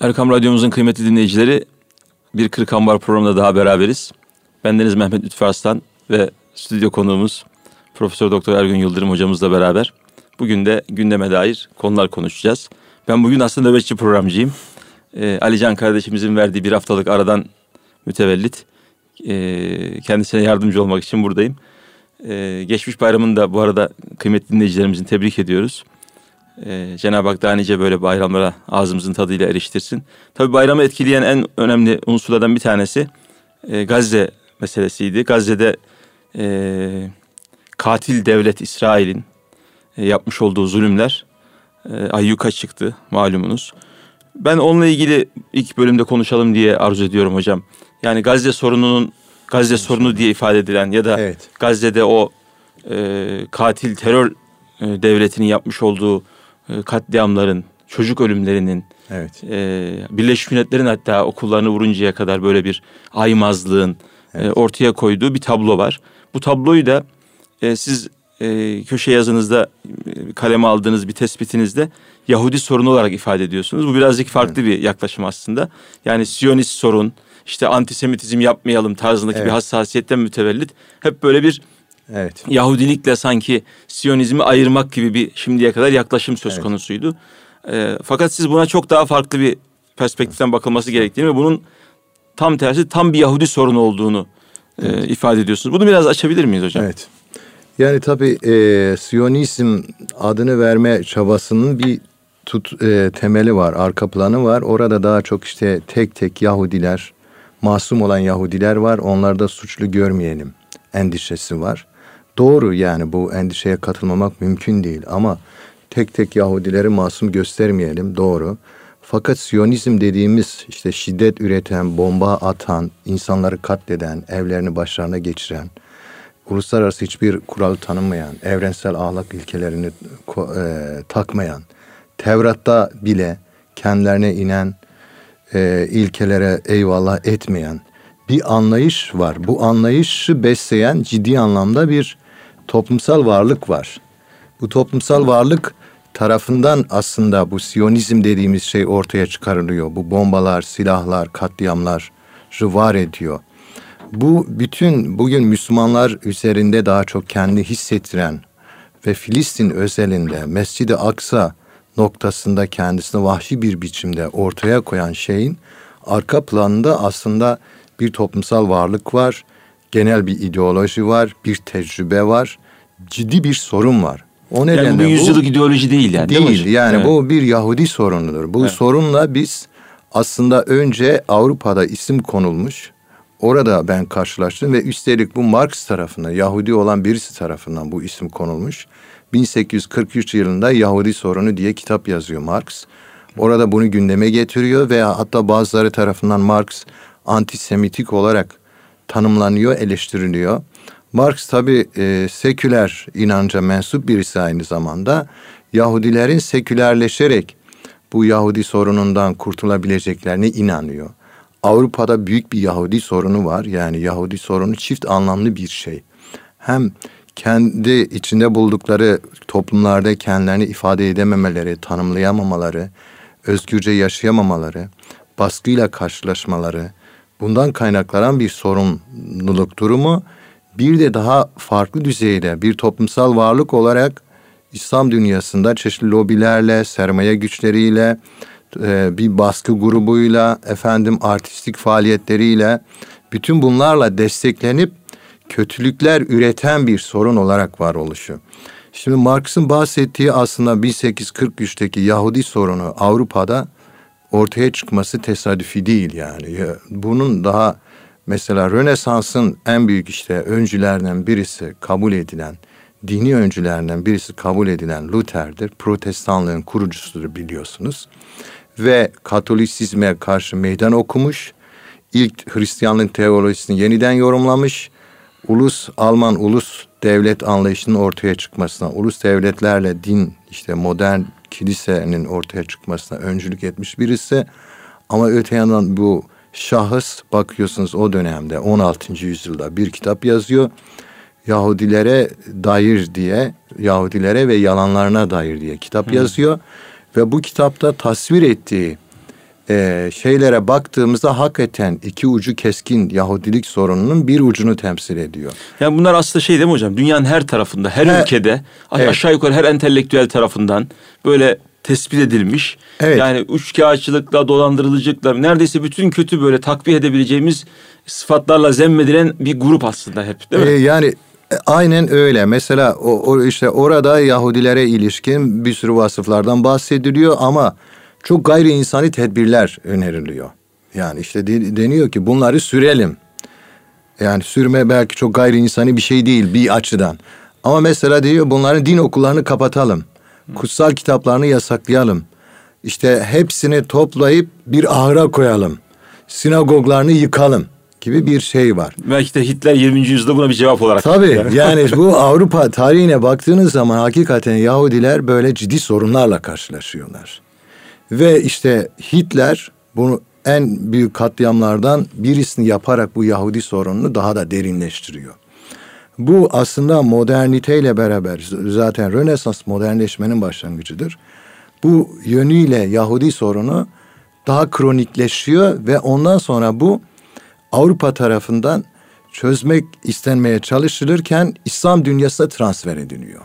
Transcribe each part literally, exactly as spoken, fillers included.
Erkam Radyomuzun kıymetli dinleyicileri, bir Kırık Ambar programında daha beraberiz. Bendeniz Mehmet Lütfü Arslan ve stüdyo konuğumuz Profesör Doktor Ergün Yıldırım hocamızla beraber bugün de gündeme dair konular konuşacağız. Ben bugün aslında nöbetçi programcıyım. Ee, Alican kardeşimizin verdiği bir haftalık aradan mütevellit e, kendisine yardımcı olmak için buradayım. Ee, geçmiş bayramını da bu arada kıymetli dinleyicilerimizin tebrik ediyoruz. Ee, Cenab-ı Hak daha nice böyle bayramlara ağzımızın tadıyla eriştirsin. Tabii bayramı etkileyen en önemli unsurlardan bir tanesi e, Gazze meselesiydi. Gazze'de e, katil devlet İsrail'in e, yapmış olduğu zulümler e, ayyuka çıktı malumunuz. Ben onunla ilgili ilk bölümde konuşalım diye arzu ediyorum hocam. Yani Gazze sorununun Gazze sorunu diye ifade edilen ya da evet. Gazze'de o e, katil terör e, devletinin yapmış olduğu e, katliamların, çocuk ölümlerinin, evet. e, Birleşmiş Milletler'in hatta okullarını vuruncaya kadar böyle bir aymazlığın evet. e, ortaya koyduğu bir tablo var. Bu tabloyu da e, siz e, köşe yazınızda e, kaleme aldığınız bir tespitinizde Yahudi sorunu olarak ifade ediyorsunuz. Bu birazcık farklı evet. bir yaklaşım aslında. Yani Siyonist sorun, işte antisemitizm yapmayalım tarzındaki evet. bir hassasiyetten mütevellit hep böyle bir evet. Yahudilikle sanki Siyonizmi ayırmak gibi bir şimdiye kadar yaklaşım söz evet. konusuydu. E, fakat siz buna çok daha farklı bir perspektiften bakılması gerektiğini ve bunun tam tersi tam bir Yahudi sorunu olduğunu evet. e, ifade ediyorsunuz. Bunu biraz açabilir miyiz hocam? Evet. Yani tabii e, Siyonizm adını verme çabasının bir tut, e, temeli var, arka planı var. Orada daha çok işte tek tek Yahudiler, masum olan Yahudiler var. Onlarda suçlu görmeyelim endişesi var. Doğru, yani bu endişeye katılmamak mümkün değil ama tek tek Yahudileri masum göstermeyelim, doğru. Fakat Siyonizm dediğimiz işte şiddet üreten, bomba atan, insanları katleden, evlerini başlarına geçiren, uluslararası hiçbir kuralı tanımayan, evrensel ahlak ilkelerini e, takmayan, Tevrat'ta bile kendilerine inen e, ilkelere eyvallah etmeyen bir anlayış var. Bu anlayışı besleyen ciddi anlamda bir toplumsal varlık var. Bu toplumsal varlık tarafından aslında bu Siyonizm dediğimiz şey ortaya çıkarılıyor. Bu bombalar, silahlar, katliamlar var ediyor. Bu bütün bugün Müslümanlar üzerinde daha çok kendi hissettiren ve Filistin özelinde Mescid-i Aksa noktasında kendisini vahşi bir biçimde ortaya koyan şeyin arka planında aslında bir toplumsal varlık var, genel bir ideoloji var, bir tecrübe var, ciddi bir sorun var. O nedenle yani bu yüzyıllık ideoloji değil yani. Değil, değil yani evet. bu bir Yahudi sorunudur. Bu evet. sorunla biz aslında önce Avrupa'da isim konulmuş, orada ben karşılaştım ve üstelik bu Marx tarafından, Yahudi olan birisi tarafından bu isim konulmuş. bin sekiz yüz kırk üç yılında Yahudi sorunu diye kitap yazıyor Marx. Orada bunu gündeme getiriyor ve hatta bazıları tarafından Marx antisemitik olarak tanımlanıyor, eleştiriliyor. Marx tabii e, seküler inanca mensup birisi aynı zamanda. Yahudilerin sekülerleşerek bu Yahudi sorunundan kurtulabileceklerine inanıyor. Avrupa'da büyük bir Yahudi sorunu var. Yani Yahudi sorunu çift anlamlı bir şey. Hem kendi içinde buldukları toplumlarda kendilerini ifade edememeleri, tanımlayamamaları, özgürce yaşayamamaları, baskıyla karşılaşmaları, bundan kaynaklanan bir sorumluluk durumu. Bir de daha farklı düzeyde bir toplumsal varlık olarak İslam dünyasında çeşitli lobilerle, sermaye güçleriyle, bir baskı grubuyla, efendim artistik faaliyetleriyle, bütün bunlarla desteklenip kötülükler üreten bir sorun olarak varoluşu. Şimdi Marx'ın bahsettiği aslında bin sekiz yüz kırk üçteki Yahudi sorunu Avrupa'da ortaya çıkması tesadüfi değil yani. Bunun daha mesela Rönesans'ın en büyük işte öncülerinden birisi kabul edilen, dini öncülerinden birisi kabul edilen Luther'dir. Protestanlığın kurucusudur biliyorsunuz. Ve Katolisizme karşı meydan okumuş, ilk Hristiyanlık teolojisini yeniden yorumlamış, ulus, Alman ulus devlet anlayışının ortaya çıkmasına, ulus devletlerle din, işte modern kilisenin ortaya çıkmasına öncülük etmiş birisi. Ama öte yandan bu şahıs bakıyorsunuz o dönemde on altıncı yüzyılda bir kitap yazıyor. Yahudilere dair diye, Yahudilere ve yalanlarına dair diye kitap hmm. yazıyor. Ve bu kitapta tasvir ettiği e, şeylere baktığımızda hakikaten iki ucu keskin Yahudilik sorununun bir ucunu temsil ediyor. Yani bunlar aslında şey değil mi hocam? Dünyanın her tarafında, her, her ülkede evet. aşağı yukarı her entelektüel tarafından böyle tespit edilmiş. Evet. Yani üçkağıtçılıkla, dolandırıcılıkla neredeyse bütün kötü böyle takviye edebileceğimiz sıfatlarla zemmedilen bir grup aslında hep, değil mi? Ee, yani aynen öyle. Mesela o, o işte orada Yahudilere ilişkin bir sürü vasıflardan bahsediliyor ama çok gayri insani tedbirler öneriliyor. Yani işte de, deniyor ki bunları sürelim. Yani sürme belki çok gayri insani bir şey değil bir açıdan. Ama mesela diyor bunların din okullarını kapatalım. Kutsal kitaplarını yasaklayalım. İşte hepsini toplayıp bir ahıra koyalım. Sinagoglarını yıkalım gibi bir şey var. Belki de Hitler yirminci yüzyılda buna bir cevap olarak. Tabii yani bu Avrupa tarihine baktığınız zaman hakikaten Yahudiler böyle ciddi sorunlarla karşılaşıyorlar. Ve işte Hitler bunu en büyük katliamlardan birisini yaparak bu Yahudi sorununu daha da derinleştiriyor. Bu aslında moderniteyle beraber zaten Rönesans modernleşmenin başlangıcıdır. Bu yönüyle Yahudi sorunu daha kronikleşiyor ve ondan sonra bu Avrupa tarafından çözmek istenmeye çalışılırken İslam dünyasına transfer ediliyor.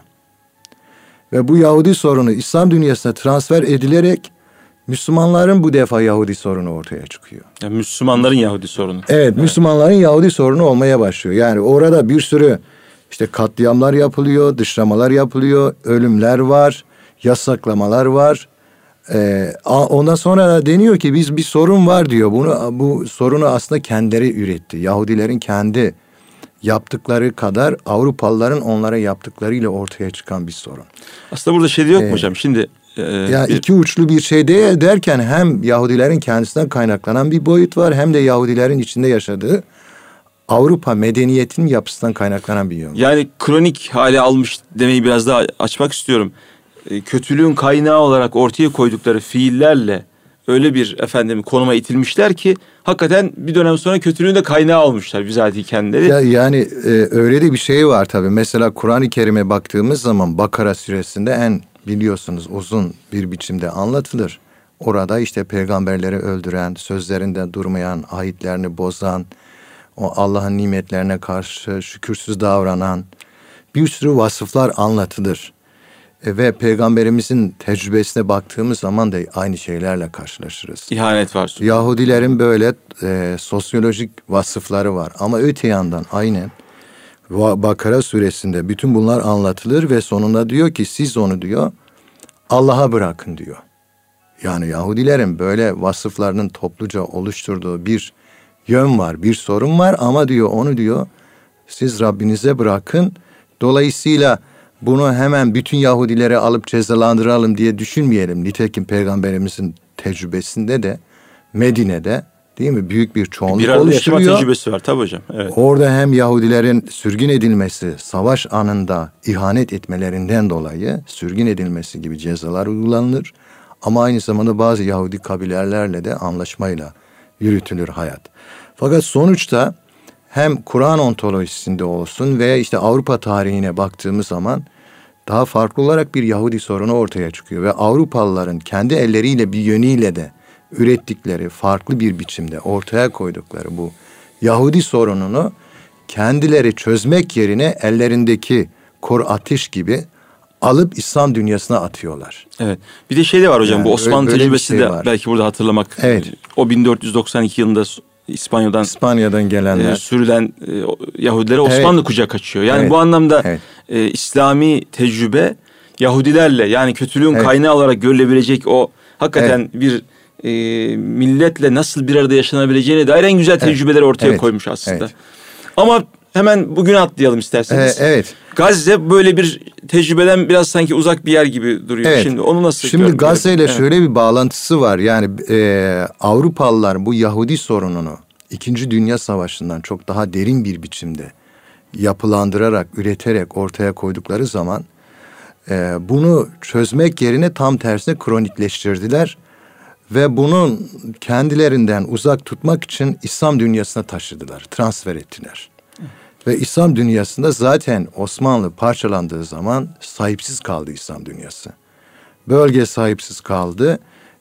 Ve bu Yahudi sorunu İslam dünyasına transfer edilerek Müslümanların bu defa Yahudi sorunu ortaya çıkıyor. Yani Müslümanların Yahudi sorunu. Evet, evet, Müslümanların Yahudi sorunu olmaya başlıyor. Yani orada bir sürü işte katliamlar yapılıyor, dışlamalar yapılıyor, ölümler var, yasaklamalar var. Ee, ondan sonra da deniyor ki biz bir sorun var diyor. Bunu bu sorunu aslında kendileri üretti. Yahudilerin kendi yaptıkları kadar Avrupalıların onlara yaptıklarıyla ortaya çıkan bir sorun. Aslında burada şey de yok mu ee, hocam? Şimdi e, ya bir... iki uçlu bir şey de derken hem Yahudilerin kendisinden kaynaklanan bir boyut var hem de Yahudilerin içinde yaşadığı Avrupa medeniyetinin yapısından kaynaklanan bir yön. Yani kronik hale almış demeyi biraz daha açmak istiyorum. Kötülüğün kaynağı olarak ortaya koydukları fiillerle öyle bir efendim konuma itilmişler ki hakikaten bir dönem sonra kötülüğün de kaynağı olmuşlar bizatihi kendileri. Ya, yani e, öyle de bir şey var tabii. Mesela Kur'an-ı Kerim'e baktığımız zaman Bakara suresinde en biliyorsunuz uzun bir biçimde anlatılır. Orada işte peygamberleri öldüren, sözlerinde durmayan, ahitlerini bozan, o Allah'ın nimetlerine karşı şükürsüz davranan bir sürü vasıflar anlatılır. E, ve peygamberimizin tecrübesine baktığımız zaman da aynı şeylerle karşılaşırız. İhanet var. Yahudilerin böyle e, sosyolojik vasıfları var. Ama öte yandan aynen Bakara suresinde bütün bunlar anlatılır ve sonunda diyor ki siz onu diyor Allah'a bırakın diyor. Yani Yahudilerin böyle vasıflarının topluca oluşturduğu bir yön var, bir sorun var ama diyor onu diyor siz Rabbinize bırakın. Dolayısıyla bunu hemen bütün Yahudilere alıp cezalandıralım diye düşünmeyelim. Nitekim peygamberimizin tecrübesinde de Medine'de değil mi büyük bir çoğunluk bir oluşturuyor. Bir tecrübesi var tabii hocam. Evet. Orada hem Yahudilerin sürgün edilmesi, savaş anında ihanet etmelerinden dolayı sürgün edilmesi gibi cezalar uygulanır. Ama aynı zamanda bazı Yahudi kabilelerle de anlaşmayla yürütülür hayat. Fakat sonuçta hem Kur'an ontolojisinde olsun veya işte Avrupa tarihine baktığımız zaman daha farklı olarak bir Yahudi sorunu ortaya çıkıyor. Ve Avrupalıların kendi elleriyle bir yönüyle de ürettikleri farklı bir biçimde ortaya koydukları bu Yahudi sorununu kendileri çözmek yerine ellerindeki kor ateş gibi alıp İslam dünyasına atıyorlar. Evet. Bir de şey de var hocam yani bu Osmanlı tecrübesi şey de var. Belki burada hatırlamak. Evet. O bin dört yüz doksan iki yılında İspanya'dan İspanya'dan gelenler e, sürülen e, Yahudilere Osmanlı evet. kucak açıyor. Yani evet. bu anlamda evet. e, İslami tecrübe Yahudilerle yani kötülüğün evet. kaynağı olarak görülebilecek o hakikaten evet. bir e, milletle nasıl bir arada yaşanabileceğine dair en güzel tecrübeleri evet. ortaya evet. koymuş aslında. Evet. Ama hemen bugüne atlayalım isterseniz. Ee, evet. Gazze böyle bir tecrübeden biraz sanki uzak bir yer gibi duruyor. Evet. Şimdi onu nasıl Şimdi Gazze ile evet. şöyle bir bağlantısı var. Yani e, Avrupalılar bu Yahudi sorununu İkinci Dünya Savaşı'ndan çok daha derin bir biçimde yapılandırarak, üreterek ortaya koydukları zaman e, bunu çözmek yerine tam tersine kronikleştirdiler. Ve bunun kendilerinden uzak tutmak için İslam dünyasına taşıdılar, transfer ettiler. Ve İslam dünyasında zaten Osmanlı parçalandığı zaman sahipsiz kaldı İslam dünyası. Bölge sahipsiz kaldı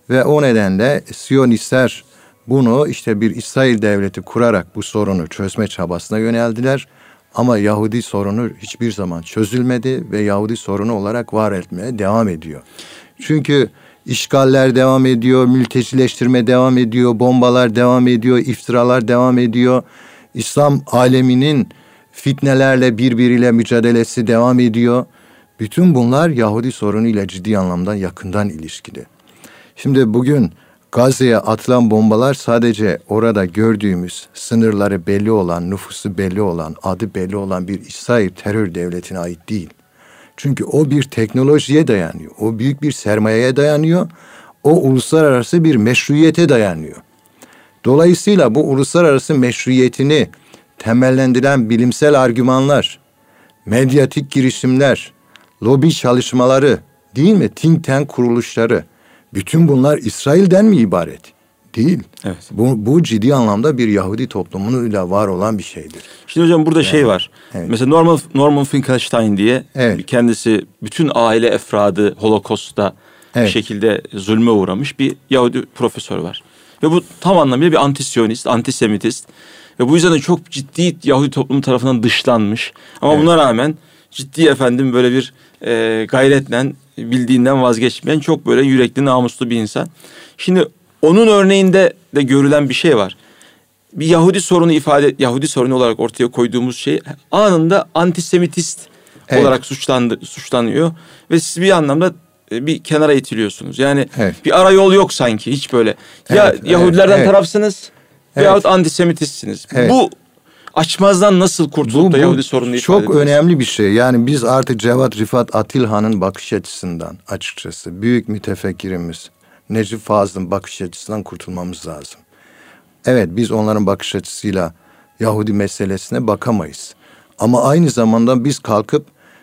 Ve o nedenle Siyonistler bunu işte bir İsrail devleti kurarak bu sorunu çözme çabasına yöneldiler. Ama Yahudi sorunu hiçbir zaman çözülmedi ve Yahudi sorunu olarak var etmeye devam ediyor. Çünkü işgaller devam ediyor, mültecileştirme devam ediyor, bombalar devam ediyor, iftiralar devam ediyor. İslam aleminin fitnelerle birbiriyle mücadelesi devam ediyor. Bütün bunlar Yahudi sorunuyla ciddi anlamda yakından ilişkili. Şimdi bugün Gazze'ye atılan bombalar sadece orada gördüğümüz sınırları belli olan, nüfusu belli olan, adı belli olan bir İsrail terör devletine ait değil. Çünkü o bir teknolojiye dayanıyor, o büyük bir sermayeye dayanıyor, o uluslararası bir meşruiyete dayanıyor. Dolayısıyla bu uluslararası meşruiyetini temellendiren bilimsel argümanlar, medyatik girişimler, lobi çalışmaları, değil mi? Think tank kuruluşları, bütün bunlar İsrail'den mi ibaret? Değil. Evet. Bu, bu ciddi anlamda bir Yahudi toplumunuyla var olan bir şeydir. Şimdi hocam burada Yani, şey var. evet. Mesela Norman, Norman Finkelstein diye Evet. kendisi bütün aile efradı Holocaust'ta Evet. bir şekilde zulme uğramış bir Yahudi profesör var. Ve bu tam anlamıyla bir antisyonist, antisemitist. Ve bu yüzden de çok ciddi Yahudi toplumu tarafından dışlanmış. Ama Evet. buna rağmen ciddi efendim böyle bir e, gayretle bildiğinden vazgeçmeyen çok böyle yürekli, namuslu bir insan. Şimdi onun örneğinde de görülen bir şey var. Bir Yahudi sorunu ifade, Yahudi sorunu olarak ortaya koyduğumuz şey anında antisemitist Evet. olarak suçlandı, suçlanıyor ve siz bir anlamda bir kenara itiliyorsunuz. Yani Evet. bir ara yol yok sanki hiç böyle. Ya Evet, Yahudilerden evet, tarafsınız evet. veyahut antisemitistsiniz. Evet. Bu açmazdan nasıl kurtulup Bu, da bu Yahudi sorununu ifade çok ediyorsunuz? önemli bir şey. Yani biz artık Cevat Rifat Atilhan'ın bakış açısından açıkçası büyük mütefekkirimiz Necip Fazıl'ın bakış açısından kurtulmamız lazım. Evet, biz onların bakış açısıyla Yahudi meselesine bakamayız. Ama aynı zamanda biz kalkıp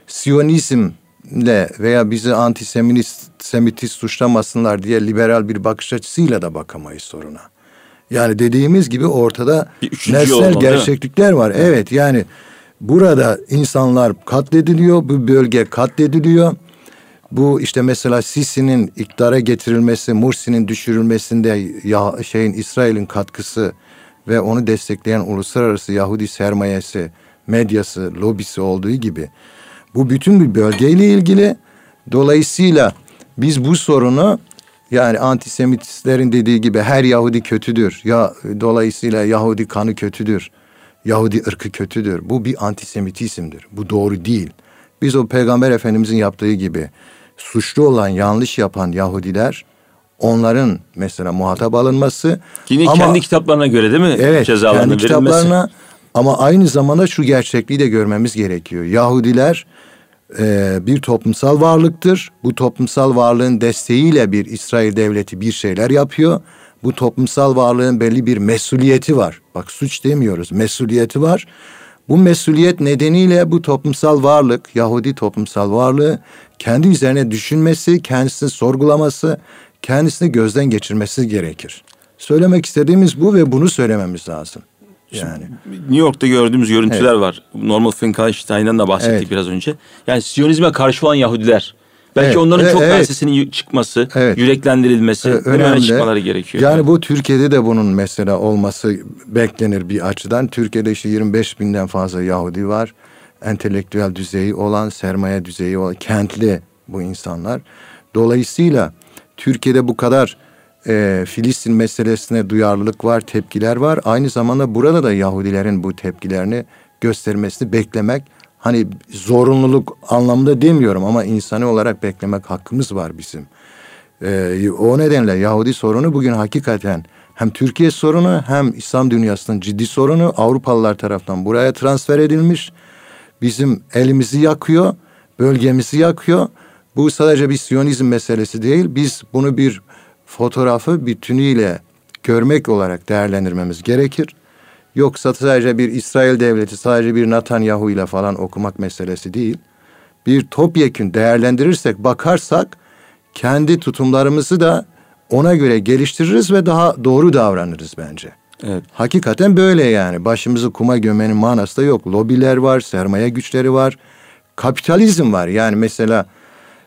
Siyonizmle veya bizi antisemitist semitist suçlamasınlar diye liberal bir bakış açısıyla da bakamayız soruna. Yani dediğimiz gibi ortada Bir üçüncü nesnel yol olmalı, değil mi? gerçeklikler var. Evet, yani burada insanlar katlediliyor, bu bölge katlediliyor. Bu işte mesela Sisi'nin iktidara getirilmesi, Mursi'nin düşürülmesinde ya şeyin İsrail'in katkısı ve onu destekleyen uluslararası Yahudi sermayesi, medyası, lobisi olduğu gibi bu bütün bir bölgeyle ilgili. Dolayısıyla biz bu sorunu, yani antisemitistlerin dediği gibi her Yahudi kötüdür. Ya dolayısıyla Yahudi kanı kötüdür. Yahudi ırkı kötüdür. Bu bir antisemitizmdir. Bu doğru değil. Biz o Peygamber Efendimizin yaptığı gibi suçlu olan, yanlış yapan Yahudiler, onların mesela muhatap alınması. Yine ama, kendi kitaplarına göre değil mi? Evet, Cezalarının kendi verilmesi. kitaplarına, ama aynı zamanda şu gerçekliği de görmemiz gerekiyor. Yahudiler e, bir toplumsal varlıktır. Bu toplumsal varlığın desteğiyle bir İsrail devleti bir şeyler yapıyor. Bu toplumsal varlığın belli bir mesuliyeti var. Bak, suç demiyoruz, mesuliyeti var. Bu mesuliyet nedeniyle bu toplumsal varlık, Yahudi toplumsal varlığı kendi üzerine düşünmesi, kendisini sorgulaması, kendisini gözden geçirmesi gerekir. Söylemek istediğimiz bu ve bunu söylememiz lazım. Yani New York'ta gördüğümüz görüntüler evet. var. Norman Finkelstein'dan da bahsettik evet. biraz önce. Yani Siyonizme karşı olan Yahudiler. Belki evet. onların evet. çok evet. sesinin çıkması, evet. yüreklendirilmesi, evet. önemli çıkmaları gerekiyor. Yani evet. bu Türkiye'de de bunun mesela olması beklenir bir açıdan. Türkiye'de işte yirmi beş binden fazla Yahudi var. Entelektüel düzeyi olan, sermaye düzeyi olan, kentli bu insanlar. Dolayısıyla Türkiye'de bu kadar e, Filistin meselesine duyarlılık var, tepkiler var. Aynı zamanda burada da Yahudilerin bu tepkilerini göstermesini beklemek, hani zorunluluk anlamında demiyorum ama insani olarak beklemek hakkımız var bizim. Ee, o nedenle Yahudi sorunu bugün hakikaten hem Türkiye sorunu hem İslam dünyasının ciddi sorunu. Avrupalılar tarafından buraya transfer edilmiş. Bizim elimizi yakıyor, bölgemizi yakıyor. Bu sadece bir Siyonizm meselesi değil. Biz bunu bir fotoğrafı bütünüyle görmek olarak değerlendirmemiz gerekir. Yoksa sadece bir İsrail devleti, sadece bir Netanyahu ile falan okumak meselesi değil. Bir topyekün değerlendirirsek, bakarsak kendi tutumlarımızı da ona göre geliştiririz ve daha doğru davranırız bence. Evet. Hakikaten böyle yani. Başımızı kuma gömenin manası da yok. Lobiler var, sermaye güçleri var, kapitalizm var. Yani mesela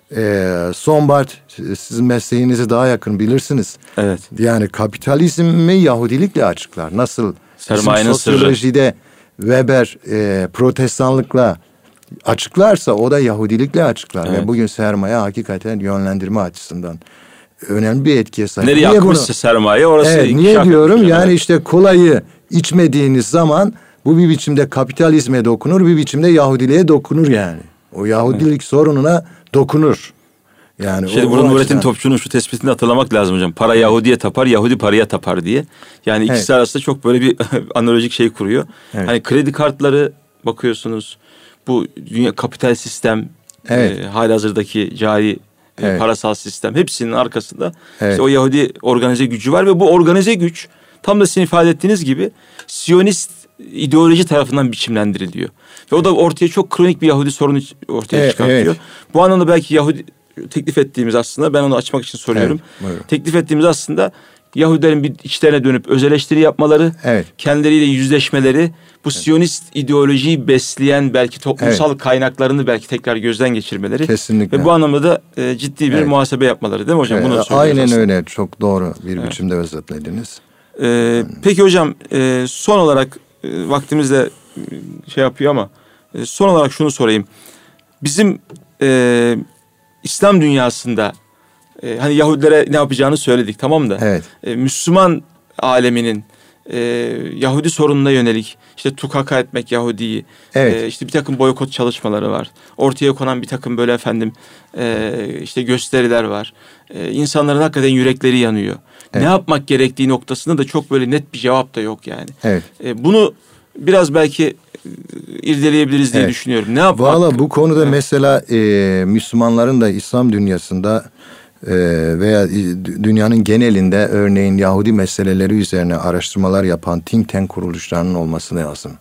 e, Sombart, sizin mesleğinizi daha yakın bilirsiniz. Evet. Yani kapitalizmi Yahudilikle açıklar. Nasıl sermayenin sosyolojide Weber e, protestanlıkla açıklarsa o da Yahudilikle açıklar. Evet. Ve bugün sermaye hakikaten yönlendirme açısından önemli bir etkiye sahip. Nereye niye akmışsa bunu, sermaye orası. Evet, niye diyorum? Yani evet. işte kolayı içmediğiniz zaman bu bir biçimde kapitalizme dokunur, bir biçimde Yahudiliğe dokunur yani. O Yahudilik evet. sorununa dokunur. Yani Şimdi burada Nurettin Topçu'nun şu tespitini hatırlamak lazım hocam. Para Yahudi'ye tapar, Yahudi paraya tapar diye. Yani ikisi evet. arasında çok böyle bir analojik şey kuruyor. Evet. Hani kredi kartları bakıyorsunuz. Bu dünya kapital sistem, evet. e, halihazırdaki cari evet. e, parasal sistem hepsinin arkasında evet. işte o Yahudi organize gücü var ve bu organize güç tam da sizin ifade ettiğiniz gibi Siyonist ideoloji tarafından biçimlendiriliyor. Ve o da ortaya çok kronik bir Yahudi sorunu ortaya evet, çıkartıyor. Evet. Bu anlamda belki Yahudi teklif ettiğimiz aslında ben onu açmak için soruyorum. Evet, teklif ettiğimiz aslında Yahudilerin bir içlerine dönüp öz eleştiri yapmaları, evet. kendileriyle yüzleşmeleri, bu evet. Siyonist ideolojiyi besleyen belki toplumsal evet. kaynaklarını belki tekrar gözden geçirmeleri. Kesinlikle. Ve bu anlamda da e, ciddi bir evet. muhasebe yapmaları değil mi hocam? Evet, Bunu aynen aslında. Öyle. Çok doğru bir evet. biçimde özetlediniz. Ee, peki hocam e, son olarak e, vaktimiz de şey yapıyor ama e, son olarak şunu sorayım. Bizim e, İslam dünyasında e, hani Yahudilere ne yapacağını söyledik tamam da evet. e, Müslüman aleminin e, Yahudi sorununa yönelik işte tukaka etmek Yahudi'yi evet. e, işte bir takım boykot çalışmaları var. Ortaya konan bir takım böyle efendim e, işte gösteriler var. E, insanların hakikaten yürekleri yanıyor. Evet. Ne yapmak gerektiği noktasında da çok böyle net bir cevap da yok yani. Evet. E, bunu biraz belki irdeleyebiliriz diye evet. düşünüyorum. Ne yapmak? Valla bu konuda evet. mesela e, Müslümanların da İslam dünyasında e, veya dünyanın genelinde örneğin Yahudi meseleleri üzerine araştırmalar yapan think tank kuruluşlarının olması lazım.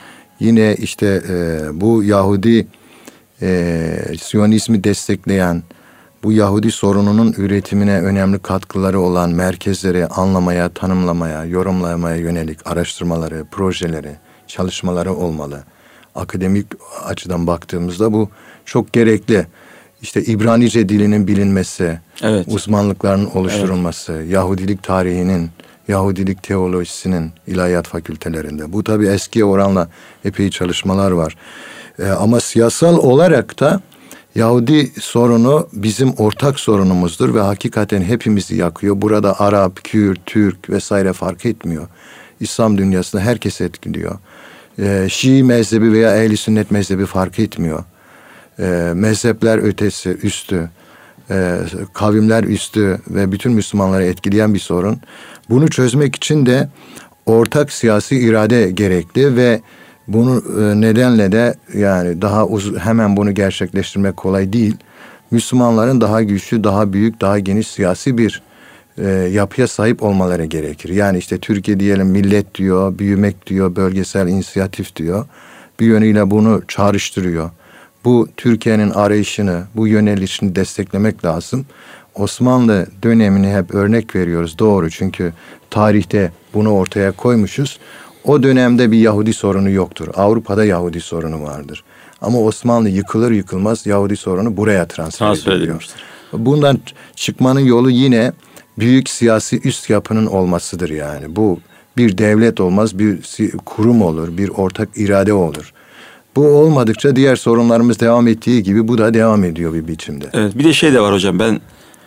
Yine işte e, bu Yahudi e, Siyonizmi destekleyen, bu Yahudi sorununun üretimine önemli katkıları olan merkezleri anlamaya, tanımlamaya, yorumlamaya yönelik araştırmaları, projeleri, çalışmaları olmalı. Akademik açıdan baktığımızda bu çok gerekli. İşte İbranice dilinin bilinmesi, evet. uzmanlıkların oluşturulması, evet. Yahudilik tarihinin, Yahudilik teolojisinin ilahiyat fakültelerinde. Bu tabii eskiye oranla epey çalışmalar var. Ee, ama siyasal olarak da Yahudi sorunu bizim ortak sorunumuzdur ve hakikaten hepimizi yakıyor. Burada Arap, Kürt, Türk vesaire fark etmiyor. İslam dünyasında herkes etkiliyor. Ee, Şii mezhebi veya Ehl-i Sünnet mezhebi fark etmiyor. Ee, mezhepler ötesi, üstü, e, kavimler üstü ve bütün Müslümanları etkileyen bir sorun. Bunu çözmek için de ortak siyasi irade gerekli ve bunu e, nedenle de yani daha uz- hemen bunu gerçekleştirmek kolay değil. Müslümanların daha güçlü, daha büyük, daha geniş siyasi bir e, yapıya sahip olmaları gerekir. Yani işte Türkiye diyelim millet diyor, büyümek diyor, bölgesel inisiyatif diyor. Bir yönüyle bunu çağrıştırıyor. Bu Türkiye'nin arayışını, bu yönelişini desteklemek lazım. Osmanlı dönemini hep örnek veriyoruz. Doğru, çünkü tarihte bunu ortaya koymuşuz. O dönemde bir Yahudi sorunu yoktur. Avrupa'da Yahudi sorunu vardır. Ama Osmanlı yıkılır yıkılmaz Yahudi sorunu buraya transfer, transfer edilmiştir. Bundan çıkmanın yolu yine büyük siyasi üst yapının olmasıdır yani. Bu bir devlet olmaz, bir kurum olur, bir ortak irade olur. Bu olmadıkça diğer sorunlarımız devam ettiği gibi bu da devam ediyor bir biçimde. Evet, bir de şey de var hocam, ben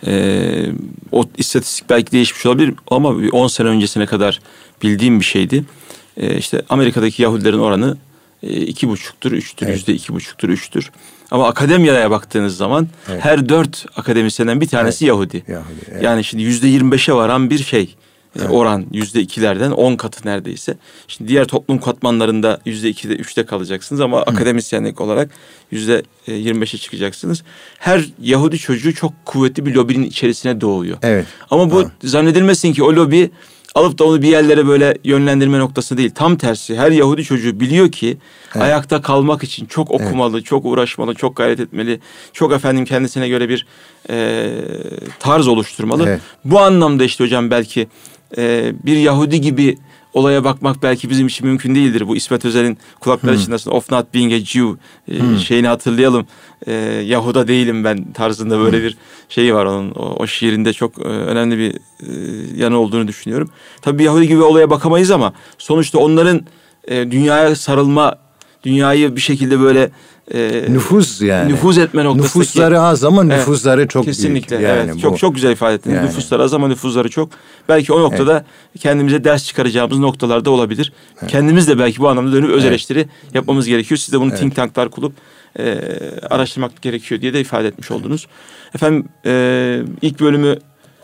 e, o istatistik belki değişmiş olabilir ama on sene öncesine kadar bildiğim bir şeydi. E, işte Amerika'daki Yahudilerin oranı e, iki buçuktur, üçtür, evet. yüzde iki buçuktur, üçtür. Ama akademiyaya baktığınız zaman evet. her dört akademisyenden bir tanesi evet. Yahudi. Yahudi evet. Yani şimdi yüzde yirmi beşe varan bir şey. Evet. Oran yüzde ikilerden on katı neredeyse. Şimdi diğer toplum katmanlarında yüzde ikide üçte kalacaksınız ama Hı. akademisyenlik olarak yüzde yirmi beşe çıkacaksınız. Her Yahudi çocuğu çok kuvvetli bir lobinin içerisine doğuyor. Evet. Ama bu ha. zannedilmesin ki o lobi alıp da onu bir yerlere böyle yönlendirme noktası değil. Tam tersi, her Yahudi çocuğu biliyor ki evet. ayakta kalmak için çok okumalı, evet. çok uğraşmalı, çok gayret etmeli. Çok efendim kendisine göre bir e, tarz oluşturmalı. Evet. Bu anlamda işte hocam belki e, bir Yahudi gibi olaya bakmak belki bizim için mümkün değildir. Bu İsmet Özel'in kulakları Hmm. çınlasın, of not being a Jew e, Hmm. şeyini hatırlayalım. E, Yahuda değilim ben tarzında böyle bir şeyi var onun. O, o şiirinde çok e, önemli bir e, yanı olduğunu düşünüyorum. Tabii Yahudi gibi olaya bakamayız ama sonuçta onların e, dünyaya sarılma, dünyayı bir şekilde böyle e, nüfuz yani. nüfuz etme noktasındaki. Nüfusları az ama Evet, nüfuzları çok kesinlikle, büyük. Yani evet. bu, Çok çok güzel ifade ettiniz. yani. Nüfusları az ama nüfuzları çok. Belki o noktada evet. kendimize ders çıkaracağımız noktalarda olabilir. Evet. Kendimiz de belki bu anlamda dönüp öz evet. eleştiri yapmamız gerekiyor. Siz de bunu evet. think tanklar kurup e, araştırmak gerekiyor diye de ifade etmiş oldunuz. Efendim e, ilk bölümü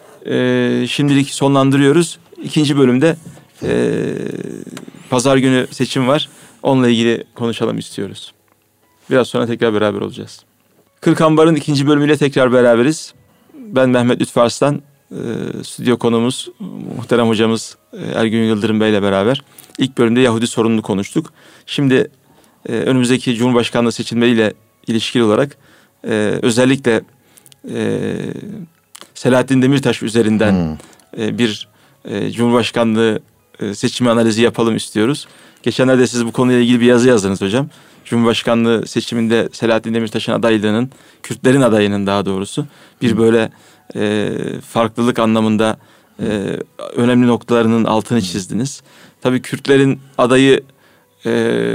e, şimdilik sonlandırıyoruz. İkinci bölümde e, pazar günü seçim var. Onunla ilgili konuşalım istiyoruz. Biraz sonra tekrar beraber olacağız. Kırkambar'ın ikinci bölümüyle tekrar beraberiz. Ben Mehmet Lütfü Arslan, e, stüdyo konuğumuz, muhterem hocamız Ergün Yıldırım Bey ile beraber ilk bölümde Yahudi sorununu konuştuk. Şimdi e, önümüzdeki Cumhurbaşkanlığı seçimleriyle ilişkili olarak e, özellikle e, Selahattin Demirtaş üzerinden hmm. e, bir e, Cumhurbaşkanlığı e, seçimi analizi yapalım istiyoruz. Geçenlerde siz bu konuyla ilgili bir yazı yazdınız hocam. Cumhurbaşkanlığı seçiminde Selahattin Demirtaş'ın adaylığının, Kürtlerin adayının daha doğrusu bir böyle e, farklılık anlamında e, önemli noktalarının altını çizdiniz. Tabii Kürtlerin adayı e,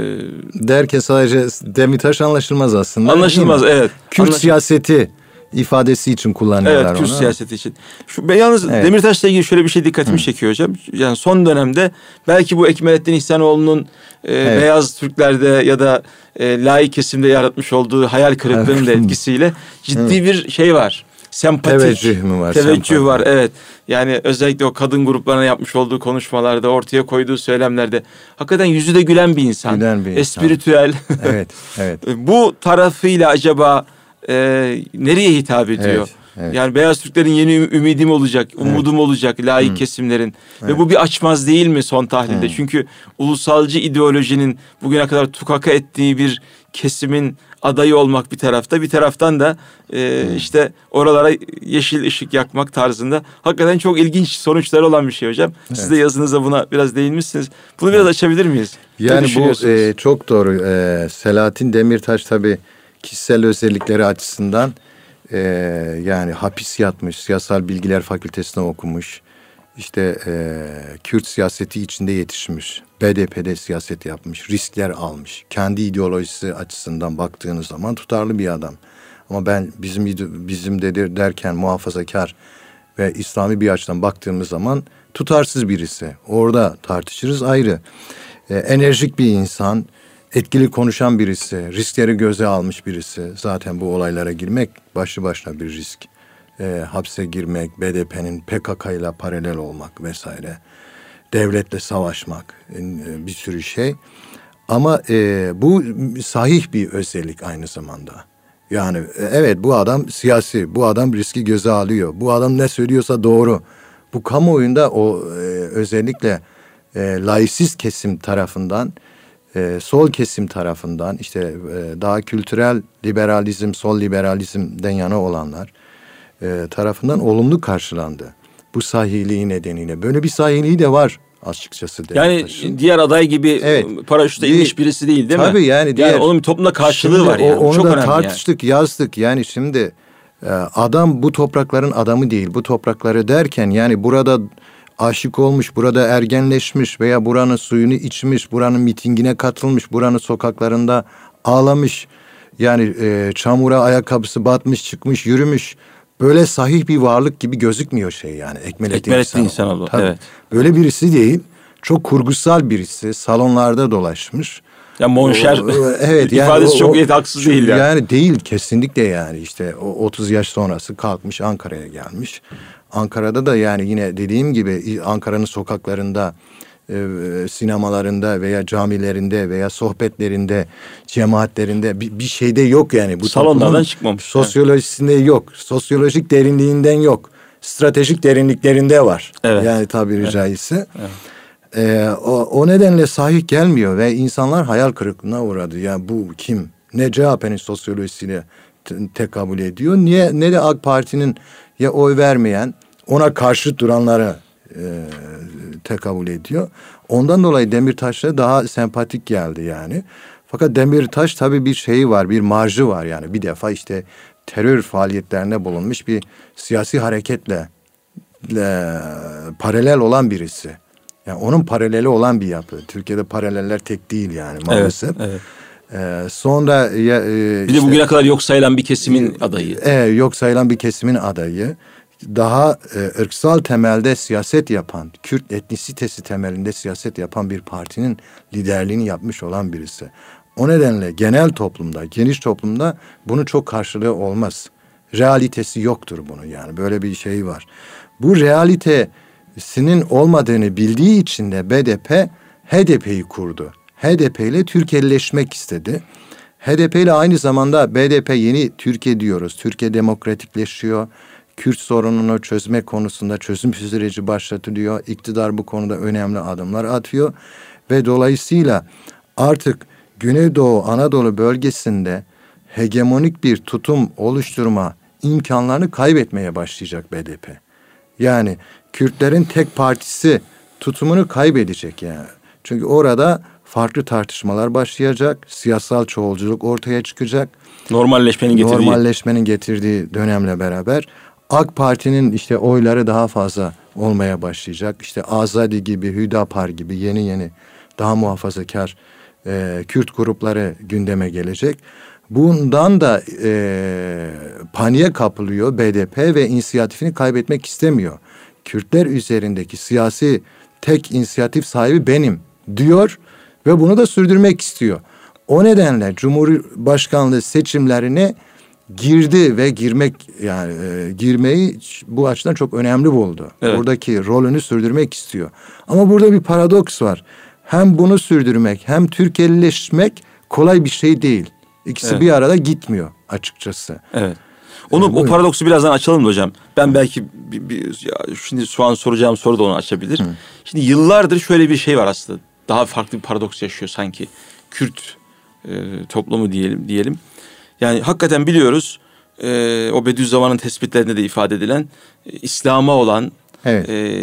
derken sadece Demirtaş anlaşılmaz aslında. Anlaşılmaz, evet. Kürt Anlaşılmaz. Siyaseti ifadesi için kullanıyorlar onu. Evet, Kürt siyaseti için. Şu yalnız evet. Demirtaş'la ilgili şöyle bir şey dikkatimi Hı. çekiyor hocam. Yani son dönemde belki bu Ekmelettin İhsanoğlu'nun e, evet. beyaz Türklerde ya da e, laik kesimde yaratmış olduğu hayal kırıklığının da etkisiyle ciddi Hı. bir şey var. Sempatik. Teveccüh mü var? Teveccüh Sempatik. var, evet. Yani özellikle o kadın gruplarına yapmış olduğu konuşmalarda, ortaya koyduğu söylemlerde hakikaten yüzü de gülen bir insan. Gülen bir insan. Espiritüel. Evet, evet. Bu tarafıyla acaba e, nereye hitap ediyor? Evet, evet. Yani beyaz Türklerin yeni ümidim olacak, umudum evet. olacak, laik hmm. kesimlerin. Evet. Ve bu bir açmaz değil mi son tahlilde? Hmm. Çünkü ulusalcı ideolojinin bugüne kadar tukaka ettiği bir kesimin adayı olmak bir tarafta, bir taraftan da e, hmm. işte oralara yeşil ışık yakmak tarzında hakikaten çok ilginç sonuçları olan bir şey hocam. Evet. Siz de yazınızda buna biraz değinmişsiniz. Bunu biraz açabilir miyiz? Yani bu e, çok doğru. E, Selahattin Demirtaş tabii kişisel özellikleri açısından e, yani hapis yatmış, siyasal bilgiler fakültesinde okumuş, işte e, Kürt siyaseti içinde yetişmiş, B D P'de siyaset yapmış, riskler almış. Kendi ideolojisi açısından baktığınız zaman tutarlı bir adam. Ama ben bizim bizim de derken muhafazakar ve İslami bir açıdan baktığımız zaman tutarsız birisi. Orada tartışırız ayrı. E, enerjik bir insan, etkili konuşan birisi, riskleri göze almış birisi. Zaten bu olaylara girmek başlı başına bir risk. E, hapse girmek, B D P'nin P K K ile paralel olmak vesaire. Devletle savaşmak, e, bir sürü şey. Ama e, bu sahih bir özellik aynı zamanda. Yani e, evet bu adam siyasi, bu adam riski göze alıyor. Bu adam ne söylüyorsa doğru. Bu kamuoyunda o e, özellikle e, laisist kesim tarafından, e, sol kesim tarafından, işte e, daha kültürel liberalizm, sol liberalizmden yana olanlar e, tarafından olumlu karşılandı. Bu sahihliği nedeniyle. Böyle bir sahihliği de var açıkçası. Yani diğer aday gibi evet. paraşütle inmiş birisi değil değil tabii mi? Tabii yani. Diğer, yani onun bir toplumda karşılığı şimdi var yani. O, onu çok da tartıştık, yani. yazdık. Yani şimdi adam bu toprakların adamı değil. Bu toprakları derken yani burada aşık olmuş, burada ergenleşmiş veya buranın suyunu içmiş, buranın mitingine katılmış, buranın sokaklarında ağlamış. Yani e, çamura ayakkabısı batmış, çıkmış, yürümüş. Böyle sahih bir varlık gibi gözükmüyor şey yani. Ekmelettin İhsanoğlu. İhsanoğlu. Evet. Böyle birisi değil. Çok kurgusal birisi. Salonlarda dolaşmış. Ya monşer o, evet, yani ifadesi o, çok iyi, haksız değil yani. Yani değil kesinlikle yani. İşte o otuz yaş sonrası kalkmış Ankara'ya gelmiş. Ankara'da da yani yine dediğim gibi Ankara'nın sokaklarında, sinemalarında veya camilerinde veya sohbetlerinde, cemaatlerinde bir, bir şeyde yok yani. Bu salonlardan çıkmamış. Sosyolojisinde yani. Yok. Sosyolojik derinliğinden yok. Stratejik derinliklerinde var. Evet. Yani tabiri evet. caizse. Evet. Ee, o, o nedenle sahih gelmiyor ve insanlar hayal kırıklığına uğradı. Yani bu kim? Ne C H P'nin sosyolojisiyle tekabül ediyor. Niye ne de AK Parti'nin ya oy vermeyen, ona karşı duranlara e, tekabül ediyor. Ondan dolayı Demirtaş'a daha sempatik geldi yani. Fakat Demirtaş tabii bir şeyi var, bir marjı var yani. Bir defa işte terör faaliyetlerine bulunmuş bir siyasi hareketle le, paralel olan birisi. Yani onun paraleli olan bir yapı. Türkiye'de paraleller tek değil yani maalesef. Evet, evet. Ee, sonra ya, e, bir işte, de bugüne kadar yok sayılan bir kesimin adayı. E, yok sayılan bir kesimin adayı. Daha e, ırksal temelde siyaset yapan, Kürt etnisitesi temelinde siyaset yapan bir partinin liderliğini yapmış olan birisi. O nedenle genel toplumda, geniş toplumda bunun çok karşılığı olmaz. Realitesi yoktur bunun yani. Böyle bir şey var. Bu realitesinin olmadığını bildiği için de B D P H D P'yi kurdu. H D P ile Türkiye'leşmek istedi. H D P ile aynı zamanda B D P yeni Türkiye diyoruz. Türkiye demokratikleşiyor. Kürt sorununu çözme konusunda çözüm süreci başlatılıyor. İktidar bu konuda önemli adımlar atıyor. Ve dolayısıyla artık Güneydoğu Anadolu bölgesinde hegemonik bir tutum oluşturma imkanlarını kaybetmeye başlayacak B D P. Yani Kürtlerin tek partisi tutumunu kaybedecek yani. Çünkü orada farklı tartışmalar başlayacak, siyasal çoğulculuk ortaya çıkacak. Normalleşmenin getirdiği. Normalleşmenin getirdiği dönemle beraber AK Parti'nin işte oyları daha fazla olmaya başlayacak. İşte Azadi gibi, Hüdapar gibi yeni yeni daha muhafazakar e, Kürt grupları gündeme gelecek. Bundan da e, paniğe kapılıyor B D P ve inisiyatifini kaybetmek istemiyor. Kürtler üzerindeki siyasi tek inisiyatif sahibi benim diyor ve bunu da sürdürmek istiyor. O nedenle Cumhurbaşkanlığı seçimlerine girdi ve girmek yani e, girmeyi bu açıdan çok önemli buldu. Evet. Buradaki rolünü sürdürmek istiyor. Ama burada bir paradoks var. Hem bunu sürdürmek hem Türkiye'leşmek kolay bir şey değil. İkisi evet. bir arada gitmiyor açıkçası. Evet. Onu ee, o paradoksu birazdan açalım da hocam. Ben belki bir, bir, ya şimdi şu an soracağım soru da onu açabilir. Hı. Şimdi yıllardır şöyle bir şey var aslında. Daha farklı bir paradoks yaşıyor sanki. Kürt e, toplumu diyelim diyelim. Yani hakikaten biliyoruz e, o Bediüzzaman'ın tespitlerinde de ifade edilen e, İslam'a olan evet. e,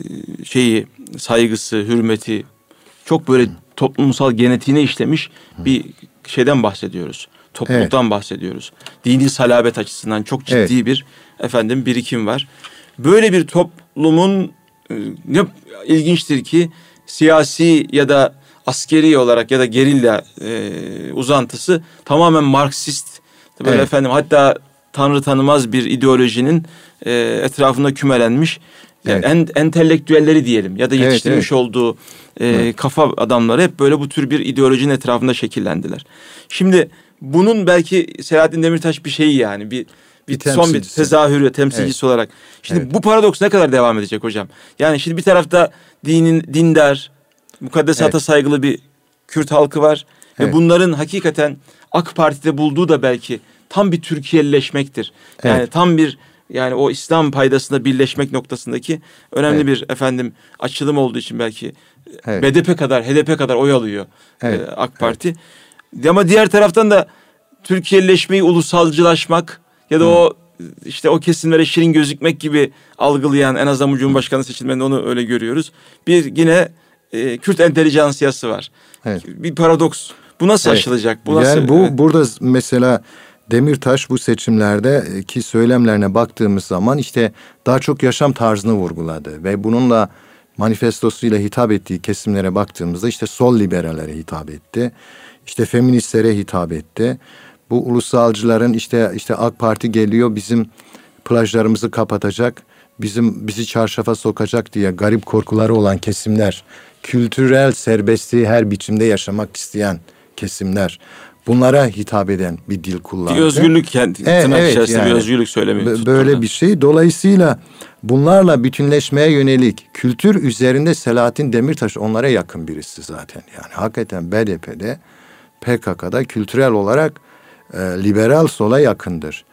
şeyi saygısı, hürmeti çok böyle Hı. toplumsal genetiğine işlemiş Hı. bir şeyden bahsediyoruz. Topluluktan evet. bahsediyoruz. Dini salabet açısından çok ciddi evet. bir efendim birikim var. Böyle bir toplumun e, ne ilginçtir ki siyasi ya da askeri olarak ya da gerilla e, uzantısı tamamen Marksist. Böyle evet. efendim hatta tanrı tanımaz bir ideolojinin e, etrafında kümelenmiş evet. en, entelektüelleri diyelim ya da yetiştirmiş evet, evet. olduğu e, evet. kafa adamları hep böyle bu tür bir ideolojinin etrafında şekillendiler. Şimdi bunun belki Selahattin Demirtaş bir şeyi yani bir bir, bir son bir tezahürü, temsilcisi evet. olarak. Şimdi evet. bu paradoks ne kadar devam edecek hocam? Yani şimdi bir tarafta dinin dindar, mukaddesata evet. saygılı bir Kürt halkı var evet. ve bunların hakikaten AK Parti'de bulduğu da belki tam bir Türkiye'lileşmektir. Yani evet. tam bir yani o İslam paydasında birleşmek noktasındaki önemli evet. bir efendim açılım olduğu için belki evet. B D P kadar, H D P kadar oy alıyor evet. e, AK Parti. Evet. Ama diğer taraftan da Türkiye'lileşmeyi ulusalcılaşmak ya da Hı. o işte o kesimlere şirin gözükmek gibi algılayan en azından Cumhurbaşkanı seçilmeninde onu öyle görüyoruz. Bir yine e, Kürt entelijansiyası var. Evet. Bir paradoks. Bu nasıl evet. aşılacak? Bu nasıl? Yani bu evet. burada mesela Demirtaş bu seçimlerdeki söylemlerine baktığımız zaman işte daha çok yaşam tarzını vurguladı ve bununla manifestosuyla hitap ettiği kesimlere baktığımızda işte sol liberallere hitap etti. İşte feministlere hitap etti. Bu ulusalcıların işte işte AK Parti geliyor bizim plajlarımızı kapatacak, bizim bizi çarşafa sokacak diye garip korkuları olan kesimler, kültürel serbestliği her biçimde yaşamak isteyen kesimler, bunlara hitap eden bir dil kullandı. Bir özgürlük kendi evet, tırnak evet, içerisinde yani, bir özgürlük söylemi. B- böyle bir şey. Dolayısıyla bunlarla bütünleşmeye yönelik kültür üzerinde Selahattin Demirtaş onlara yakın birisi zaten. Yani hakikaten B D P'de P K K'da kültürel olarak e, liberal sola yakındır.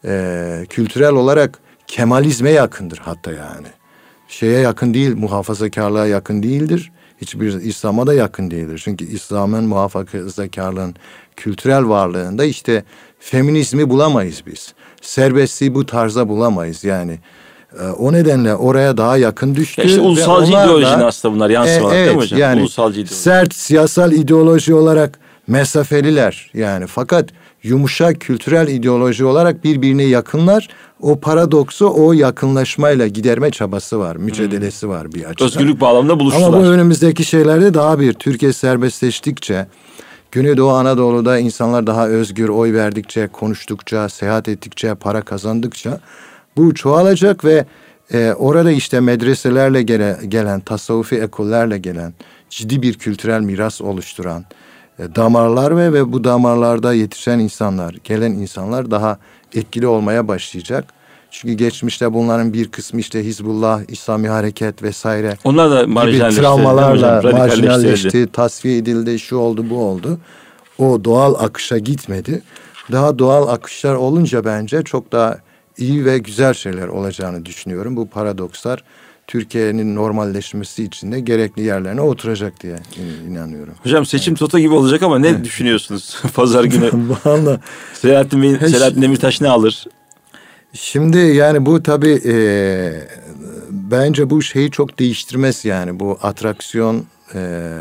E, kültürel olarak Kemalizme yakındır hatta yani. Şeye yakın değil, muhafazakarlığa yakın değildir. Hiçbir İslam'a da yakın değildir. Çünkü İslam'ın muhafazakarlığın kültürel varlığında işte feminizmi bulamayız biz. Serbestliği bu tarzda bulamayız. Yani O nedenle oraya daha yakın düştü. Ya işte ulusalcı ideolojinin aslında bunlar yansımalar, e, evet, değil mi hocam? Yani ulusalcı ideoloji. Sert siyasal ideoloji olarak mesafeliler yani, fakat yumuşak kültürel ideoloji olarak birbirine yakınlar. O paradoksu o yakınlaşmayla giderme çabası var, mücadelesi hmm. var bir açıdan. Özgürlük bağlamında buluştular. Ama bu önümüzdeki şeylerde daha bir, Türkiye serbestleştikçe, Güneydoğu Anadolu'da insanlar daha özgür, oy verdikçe, konuştukça, seyahat ettikçe, para kazandıkça bu çoğalacak ve e, orada işte medreselerle gele, gelen, tasavvufi ekollerle gelen, ciddi bir kültürel miras oluşturan e, damarlar ve, ve bu damarlarda yetişen insanlar, gelen insanlar daha etkili olmaya başlayacak. Çünkü geçmişte bunların bir kısmı işte Hizbullah, İslami Hareket vesaire onlar da marjinalleşti, travmalarla marjinalleşti, tasfiye edildi, şu oldu, bu oldu. O doğal akışa gitmedi. Daha doğal akışlar olunca bence çok daha iyi ve güzel şeyler olacağını düşünüyorum. Bu paradokslar Türkiye'nin normalleşmesi için de gerekli yerlerine oturacak diye inanıyorum. Hocam seçim evet. Toto gibi olacak ama ne evet. düşünüyorsunuz pazar günü? Vallahi Selahattin Bey, Selahattin Demirtaş ne alır? Şimdi yani bu tabii e, bence bu şeyi çok değiştirmez yani, bu atraksiyon e,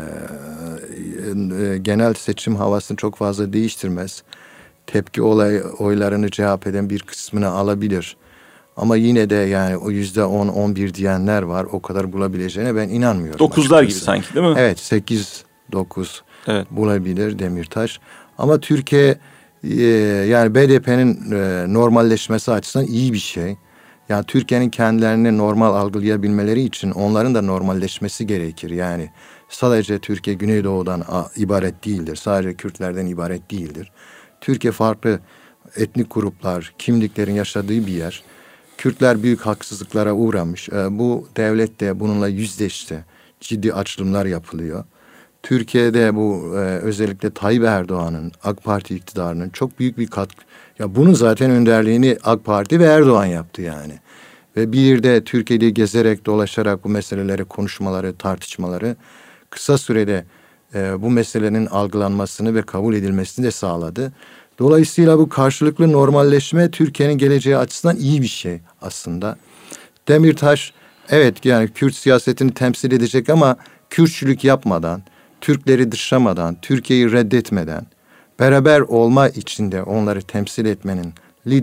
e, genel seçim havasını çok fazla değiştirmez. Tepki olay oylarını C H P'den bir kısmını alabilir. Ama yine de yani o yüzde on, on bir diyenler var. O kadar bulabileceğine ben inanmıyorum. Dokuzlar gibi sanki, değil mi? Evet, sekiz, dokuz evet. bulabilir Demirtaş. Ama Türkiye e, yani B D P'nin e, normalleşmesi açısından iyi bir şey. Yani Türkiye'nin kendilerini normal algılayabilmeleri için onların da normalleşmesi gerekir. Yani sadece Türkiye Güneydoğu'dan a, ibaret değildir. Sadece Kürtlerden ibaret değildir. Türkiye farklı etnik gruplar, kimliklerin yaşadığı bir yer. Kürtler büyük haksızlıklara uğramış. Bu devlet de bununla yüzleşti. Ciddi açılımlar yapılıyor. Türkiye'de bu özellikle Tayyip Erdoğan'ın, AK Parti iktidarının çok büyük bir katkı. Ya bunun zaten önderliğini AK Parti ve Erdoğan yaptı yani. Ve bir de Türkiye'de gezerek, dolaşarak bu meseleleri, konuşmaları, tartışmaları kısa sürede bu meselenin algılanmasını ve kabul edilmesini de sağladı. Dolayısıyla bu karşılıklı normalleşme Türkiye'nin geleceği açısından iyi bir şey aslında. Demirtaş evet yani Kürt siyasetini temsil edecek ama Kürtçülük yapmadan, Türkleri dışlamadan, Türkiye'yi reddetmeden, beraber olma içinde onları temsil etmenin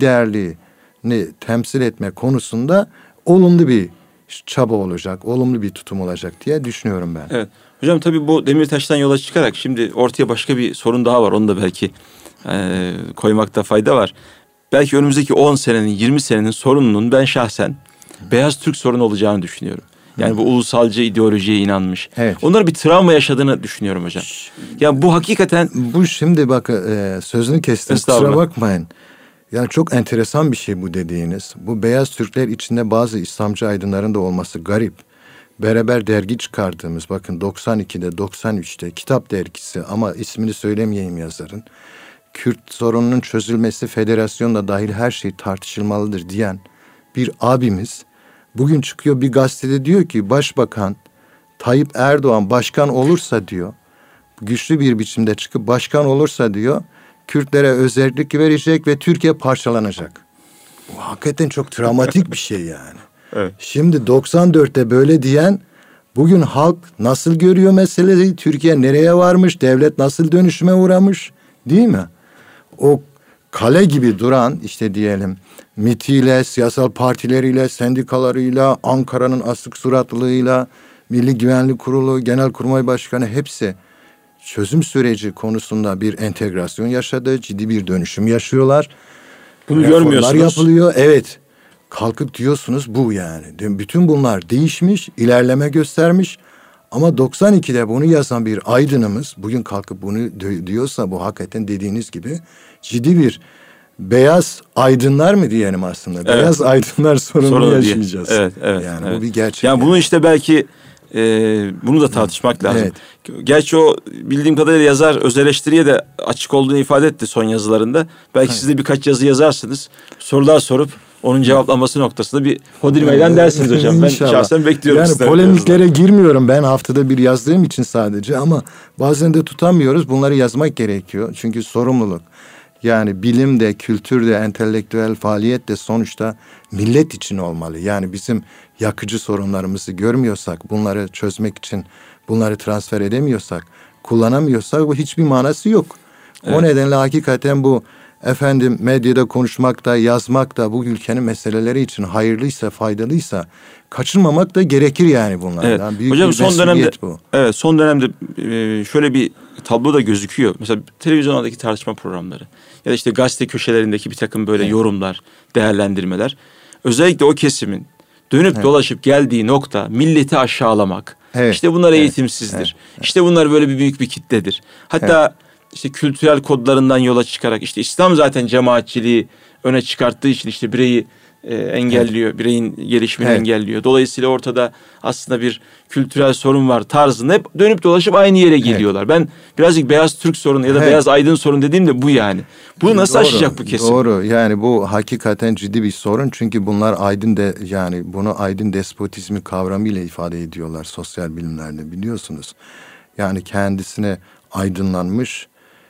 liderliğini temsil etme konusunda olumlu bir çaba olacak, olumlu bir tutum olacak diye düşünüyorum ben. Evet. Hocam tabii bu Demirtaş'tan yola çıkarak şimdi ortaya başka bir sorun daha var. Onu da belki e, koymakta fayda var. Belki önümüzdeki on senenin, yirmi senenin sorununun ben şahsen beyaz Türk sorunu olacağını düşünüyorum. Yani bu ulusalcı ideolojiye inanmış. Evet. Onların bir travma yaşadığını düşünüyorum hocam. Yani bu hakikaten... Bu şimdi bak e, sözünü kestim, kusura bakmayın. Yani çok enteresan bir şey bu dediğiniz. Bu beyaz Türkler içinde bazı İslamcı aydınların da olması garip. Beraber dergi çıkardığımız, bakın doksan ikide, doksan üçte Kitap Dergisi, ama ismini söylemeyeyim yazarın. Kürt sorununun çözülmesi federasyonla dahil her şey tartışılmalıdır diyen bir abimiz bugün çıkıyor bir gazetede diyor ki Başbakan Tayyip Erdoğan başkan olursa diyor, güçlü bir biçimde çıkıp başkan olursa diyor, Kürtlere özellik verecek ve Türkiye parçalanacak. Bu hakikaten çok travmatik bir şey yani. Evet. Şimdi doksan dörtte böyle diyen, bugün halk nasıl görüyor meseleyi, Türkiye nereye varmış, devlet nasıl dönüşüme uğramış, değil mi? O kale gibi duran işte diyelim MİT'iyle, siyasal partileriyle, sendikalarıyla, Ankara'nın asık suratlılığıyla, Milli Güvenlik Kurulu, Genelkurmay Başkanı hepsi çözüm süreci konusunda bir entegrasyon yaşadı, ciddi bir dönüşüm yaşıyorlar. Bunu görmüyorsunuz. Yapılıyor, evet. Kalkıp diyorsunuz bu yani. Bütün bunlar değişmiş, ilerleme göstermiş. Ama doksan ikide bunu yazan bir aydınımız bugün kalkıp bunu diyorsa bu hakikaten dediğiniz gibi ciddi bir beyaz aydınlar mı diyelim aslında? Evet. Beyaz aydınlar sorunu Sorun yaşayacağız. Evet, evet. Yani evet. bu bir gerçek. Yani, yani bunu işte belki e, bunu da tartışmak lazım. Evet. Gerçi o bildiğim kadarıyla yazar öz eleştiriye de açık olduğunu ifade etti son yazılarında. Belki evet. siz de birkaç yazı yazarsınız. Sorular sorup onun cevaplanması noktasında bir hodri meydan dersiniz hocam. Ben şahsen bekliyorum. Yani polemiklere girmiyorum ben haftada bir yazdığım için sadece, ama bazen de tutamıyoruz. Bunları yazmak gerekiyor. Çünkü sorumluluk. Yani bilim de, kültür de, entelektüel faaliyet de sonuçta millet için olmalı. Yani bizim yakıcı sorunlarımızı görmüyorsak, bunları çözmek için bunları transfer edemiyorsak, kullanamıyorsak bu hiçbir manası yok. Evet. O nedenle hakikaten bu efendim medyada konuşmak da, yazmak da bu ülkenin meseleleri için hayırlıysa, faydalıysa kaçırmamak da gerekir yani bunlardan. Evet. Büyük Hocam son dönemde bu. Evet, son dönemde şöyle bir tablo da gözüküyor. Mesela televizyondaki tartışma programları ya da işte gazete köşelerindeki bir takım böyle evet. yorumlar, değerlendirmeler. Özellikle o kesimin dönüp evet. dolaşıp geldiği nokta milleti aşağılamak. Evet. İşte bunlar evet. eğitimsizdir. Evet. Evet. İşte bunlar böyle bir büyük bir kitledir. Hatta evet. işte kültürel kodlarından yola çıkarak işte İslam zaten cemaatçiliği öne çıkarttığı için işte bireyi e, engelliyor. Evet. Bireyin gelişimini evet. engelliyor. Dolayısıyla ortada aslında bir kültürel sorun var tarzında hep dönüp dolaşıp aynı yere geliyorlar. Evet. Ben birazcık beyaz Türk sorunu ya da evet. beyaz aydın sorun dediğim de bu yani. Bunu nasıl doğru, aşacak bu kesim? Doğru. Yani bu hakikaten ciddi bir sorun. Çünkü bunlar aydın de yani bunu aydın despotizmi kavramıyla ifade ediyorlar sosyal bilimlerde biliyorsunuz. Yani kendisine aydınlanmış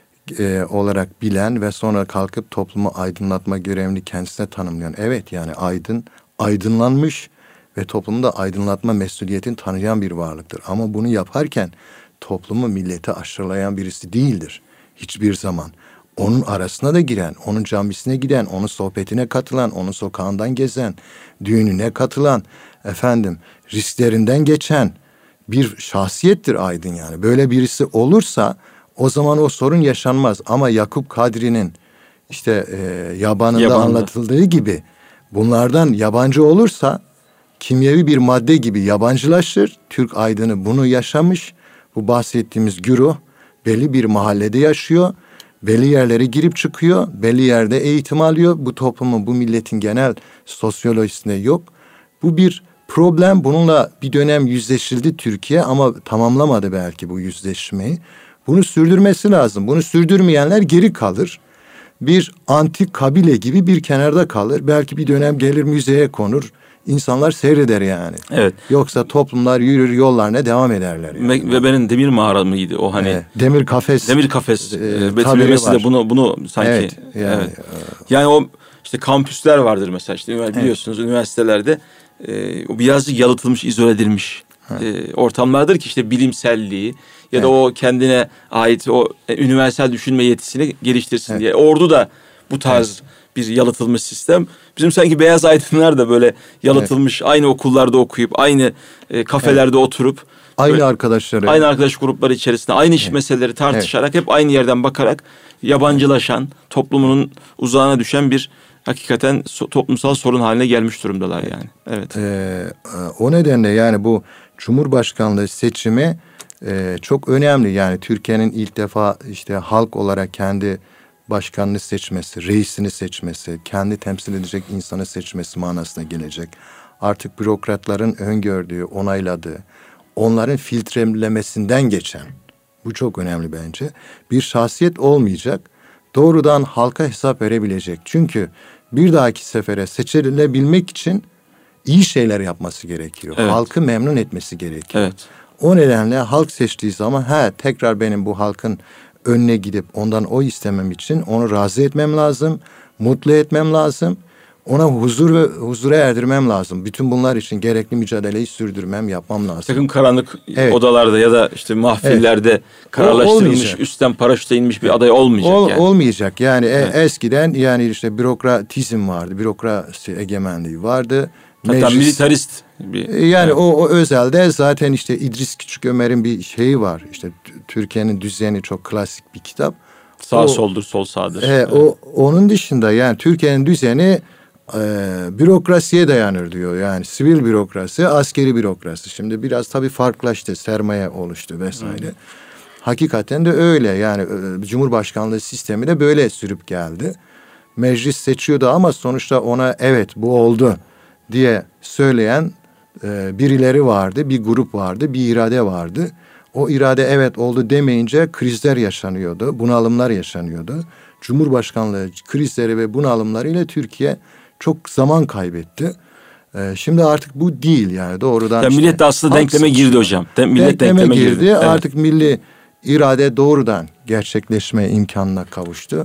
e, olarak bilen ve sonra kalkıp toplumu aydınlatma görevini kendisine tanımlayan. Evet yani aydın, aydınlanmış ve toplumda aydınlatma mesuliyetini tanıyan bir varlıktır. Ama bunu yaparken toplumu, milleti aşırılayan birisi değildir. Hiçbir zaman. Onun arasına da giren, onun camisine giden, onun sohbetine katılan, onun sokağından gezen, düğününe katılan, efendim risklerinden geçen bir şahsiyettir aydın yani. Böyle birisi olursa o zaman o sorun yaşanmaz. Ama Yakup Kadri'nin işte e, yabanında Yabanında. anlatıldığı gibi bunlardan yabancı olursa kimyevi bir madde gibi yabancılaşır. Türk aydını bunu yaşamış. Bu bahsettiğimiz güruh belli bir mahallede yaşıyor. Belli yerlere girip çıkıyor. Belli yerde eğitim alıyor. Bu toplumun, bu milletin genel sosyolojisinde yok. Bu bir problem. Bununla bir dönem yüzleşildi Türkiye ama tamamlamadı belki bu yüzleşmeyi. Bunu sürdürmesi lazım. Bunu sürdürmeyenler geri kalır. Bir antik kabile gibi bir kenarda kalır. Belki bir dönem gelir müzeye konur. İnsanlar seyreder yani. Evet. Yoksa toplumlar yürür yollarına devam ederler. Yani. Ve, ve benim demir mağara mıydı o hani? Evet. Demir kafes. Demir kafes. E, Betimlemesi de bunu bunu sanki. Evet. Yani, evet. yani o işte kampüsler vardır mesela işte biliyorsunuz evet. üniversitelerde e, o birazcık yalıtılmış, izole edilmiş e, ortamlardır ki işte bilimselliği ya evet. da o kendine ait o e, üniversal düşünme yetisini geliştirsin evet. diye. Ordu da bu tarz evet. bir yalıtılmış sistem. Bizim sanki beyaz aydınlar da böyle yalıtılmış evet. aynı okullarda okuyup aynı e, kafelerde evet. oturup aynı böyle, arkadaşları aynı arkadaş grupları içerisinde aynı iş evet. meseleleri tartışarak evet. hep aynı yerden bakarak yabancılaşan, toplumunun uzağına düşen bir hakikaten so, toplumsal sorun haline gelmiş durumdalar yani. Evet. Ee, o nedenle yani bu Cumhurbaşkanlığı seçimi e, çok önemli. Yani Türkiye'nin ilk defa işte halk olarak kendi başkanını seçmesi, reisini seçmesi, kendi temsil edecek insanı seçmesi manasına gelecek. Artık bürokratların öngördüğü, onayladığı, onların filtrelemesinden geçen, bu çok önemli bence, bir şahsiyet olmayacak. Doğrudan halka hesap verebilecek. Çünkü bir dahaki sefere seçilebilmek için iyi şeyler yapması gerekiyor. Evet. Halkı memnun etmesi gerekiyor. Evet. O nedenle halk seçtiği zaman ha tekrar benim bu halkın önüne gidip ondan oy istemem için onu razı etmem lazım, mutlu etmem lazım. Ona huzur ve huzura erdirmem lazım. Bütün bunlar için gerekli mücadeleyi sürdürmem, yapmam lazım. Sakın karanlık evet. odalarda ya da işte mahfillerde evet. kararlaştırılmış, üstten paraşütle inmiş bir aday olmayacak Ol, yani. Olmayacak. Yani evet. eskiden yani işte bürokratizm vardı, bürokrasi egemenliği vardı. Hatta meclis, militarist bir. Yani evet. o, o özelde zaten işte İdris Küçükömer'in bir şeyi var. İşte Türkiye'nin düzeni çok klasik bir kitap. Sağ o, soldur, sol sağdır. E, evet. o onun dışında yani Türkiye'nin düzeni e, bürokrasiye dayanır diyor. Yani sivil bürokrasi, askeri bürokrasi. Şimdi biraz tabii farklılaştı, sermaye oluştu vesaire. Hı. Hakikaten de öyle. Yani e, Cumhurbaşkanlığı sistemi de böyle sürüp geldi. Meclis seçiyordu ama sonuçta ona evet bu oldu diye söyleyen e, birileri vardı, bir grup vardı, bir irade vardı. O irade evet oldu demeyince krizler yaşanıyordu, bunalımlar yaşanıyordu. Cumhurbaşkanlığı krizleri ve bunalımlarıyla Türkiye çok zaman kaybetti. E, şimdi artık bu değil yani doğrudan. Ya işte, millet de aslında denkleme girdi hocam. De, millet denkleme, denkleme girdi. girdi. Evet. Artık milli irade doğrudan gerçekleşme imkanına kavuştu.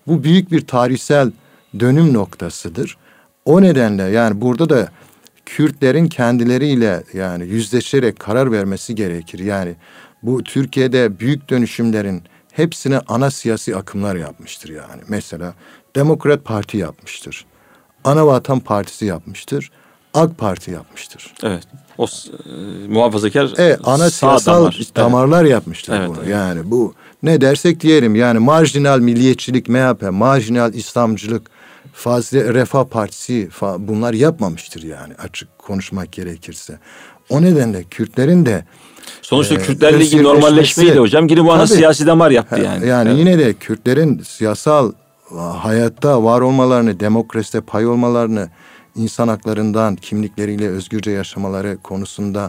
Bu büyük bir tarihsel dönüm noktasıdır. O nedenle yani burada da Kürtlerin kendileriyle yani yüzleşerek karar vermesi gerekir. Yani bu Türkiye'de büyük dönüşümlerin hepsine ana siyasi akımlar yapmıştır yani. Mesela Demokrat Parti yapmıştır. Anavatan Partisi yapmıştır. AK Parti yapmıştır. Evet. O e, muhafazakar evet, ana siyasal damar. damarlar evet. yapmıştır evet, bunu. Evet. Yani bu ne dersek diyelim yani marjinal milliyetçilik M H P, marjinal İslamcılık, Fazla Refah Partisi bunlar yapmamıştır yani açık konuşmak gerekirse. O nedenle Kürtlerin de sonuçta e, Kürtlerle ilgili normalleşmeyi de hocam yine bu ana tabii, siyasi damar yaptı yani. Yani evet. yine de Kürtlerin siyasal hayatta var olmalarını, demokraside pay olmalarını, insan haklarından kimlikleriyle özgürce yaşamaları konusunda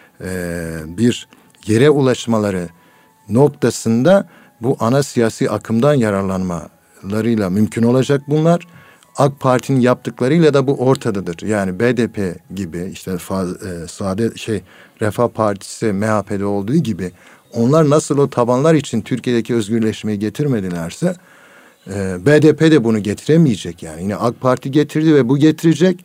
e, bir yere ulaşmaları noktasında bu ana siyasi akımdan yararlanmalarıyla mümkün olacak bunlar. AK Parti'nin yaptıklarıyla da bu ortadadır. Yani B D P gibi işte faz, e, sade şey Refah Partisi M H P'de olduğu gibi onlar nasıl o tabanlar için Türkiye'deki özgürleşmeyi getirmedilerse e, B D P de bunu getiremeyecek yani. Yine AK Parti getirdi ve bu getirecek.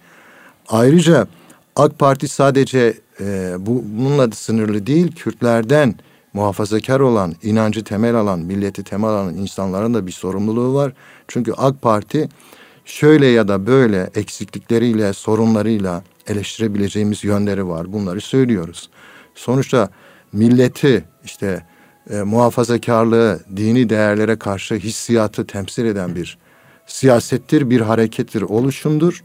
Ayrıca AK Parti sadece e, bu bununla da sınırlı değil. Kürtlerden muhafazakar olan, inancı temel alan, milleti temel alan insanların da bir sorumluluğu var. Çünkü AK Parti şöyle ya da böyle eksiklikleriyle, sorunlarıyla eleştirebileceğimiz yönleri var. Bunları söylüyoruz. Sonuçta milleti işte e, muhafazakarlığı, dini değerlere karşı hissiyatı temsil eden bir siyasettir, bir harekettir, oluşumdur.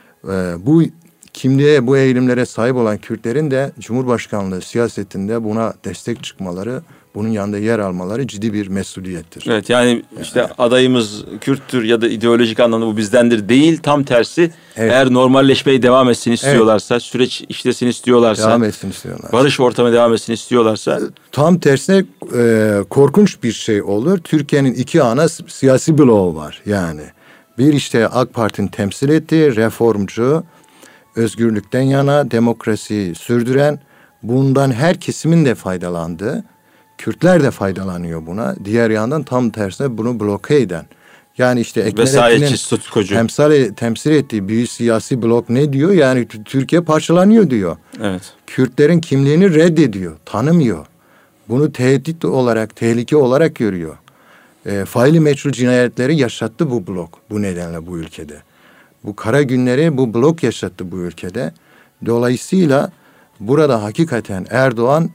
E, bu kimliğe, bu eğilimlere sahip olan Kürtlerin de Cumhurbaşkanlığı siyasetinde buna destek çıkmaları, bunun yanında yer almaları ciddi bir mesuliyettir. Evet yani işte yani. adayımız Kürttür ya da ideolojik anlamda bu bizdendir değil. Tam tersi evet. eğer normalleşmeye devam etsin istiyorlarsa, evet. süreç işlesin istiyorlarsa, devam etsin istiyorlarsa, barış ortamı devam etsin istiyorlarsa. Tam tersine e, korkunç bir şey olur. Türkiye'nin iki ana siyasi bloğu var yani. Bir işte AK Parti'nin temsil ettiği reformcu, özgürlükten yana, demokrasiyi sürdüren, bundan her kesimin de faydalandığı, Kürtler de faydalanıyor buna. Diğer yandan tam tersine bunu bloke eden. Yani işte Ekmelettin'in temsil, temsil ettiği büyük siyasi blok ne diyor? Yani Türkiye parçalanıyor diyor. Evet. Kürtlerin kimliğini reddediyor, tanımıyor. Bunu tehdit olarak, tehlike olarak görüyor. E, faili meçhul cinayetleri yaşattı bu blok. Bu nedenle bu ülkede. Bu kara günleri bu blok yaşattı bu ülkede. Dolayısıyla burada hakikaten Erdoğan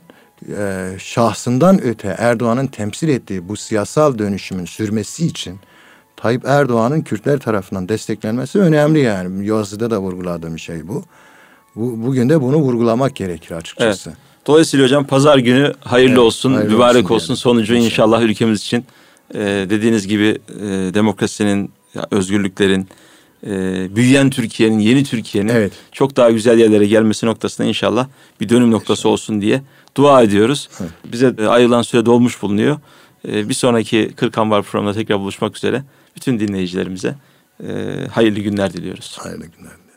e, şahsından öte Erdoğan'ın temsil ettiği bu siyasal dönüşümün sürmesi için Tayyip Erdoğan'ın Kürtler tarafından desteklenmesi önemli yani. Yazıda da vurguladığım şey bu. bu bugün de bunu vurgulamak gerekir açıkçası. Evet. Dolayısıyla hocam pazar günü hayırlı evet, olsun, hayırlı mübarek olsun. olsun. Sonucu inşallah, inşallah ülkemiz için e, dediğiniz gibi e, demokrasinin, özgürlüklerin, e, büyüyen Türkiye'nin, yeni Türkiye'nin evet. çok daha güzel yerlere gelmesi noktasında inşallah bir dönüm noktası inşallah. olsun diye dua ediyoruz. Evet. Bize ayrılan süre dolmuş bulunuyor. E, bir sonraki kırk Ambar programında tekrar buluşmak üzere. Bütün dinleyicilerimize e, hayırlı günler diliyoruz. Hayırlı günler.